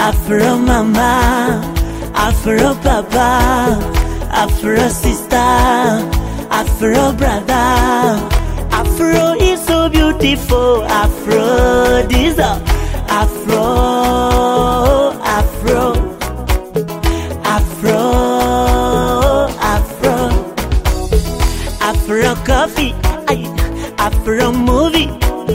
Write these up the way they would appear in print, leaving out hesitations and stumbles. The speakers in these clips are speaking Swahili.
Afro mama, Afro papa, Afro sister, Afro brother. Afro is so beautiful. Afro this Afro, Afro, Afro, Afro, Afro coffee, Afro movie,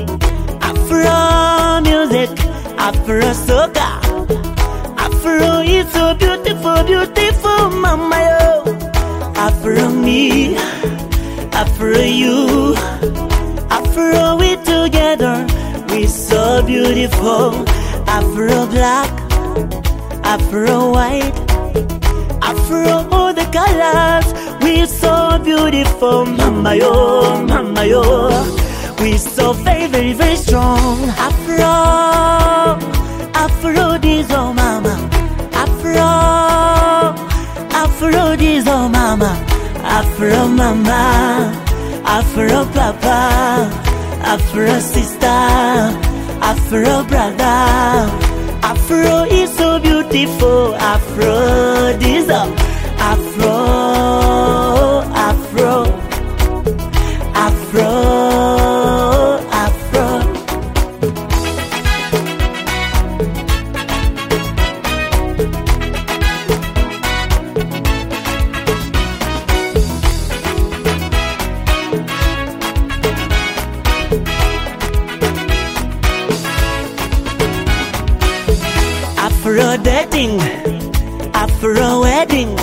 Afro music, Afro soca. Afro is so beautiful, beautiful, mama yo. Afro me, Afro you, Afro we together, we so beautiful. Afro black, Afro white, Afro all the colors, we so beautiful, mama yo, we so very, very, very strong. Afro, Afro this oh mama, Afro, Afro this oh mama, Afro mama, Afro papa, Afro sister, Afro brother. Afro is so beautiful. Afro this Afro, Afro, Afro, Afro. Afro dating, Afro wedding,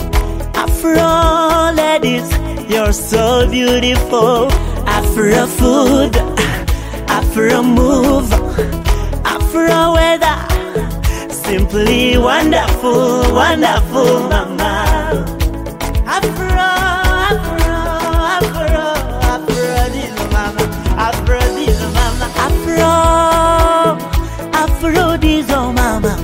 Afro ladies, you're so beautiful. Afro food, Afro move, Afro weather, simply wonderful, wonderful, mama. Afro, Afro, Afro, Afro this mama, Afro this mama, Afro, Afro this oh mama.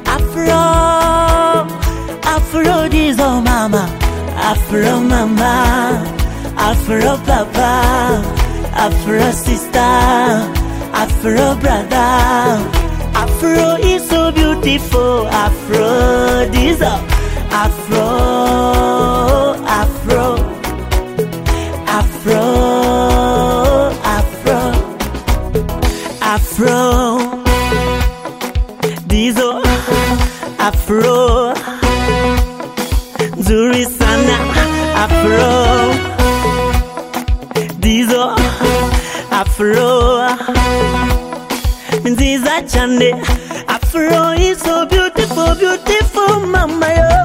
Afro, Afro this oh mama, Afro mama, Afro papa, Afro sister, Afro brother. Afro is so beautiful. Afro this Afro, Afro, Afro, Afro, Afro this Afro, nzuri sana. Afro, dizo Afro, nziza chande. Afro is so beautiful, beautiful, mama yo.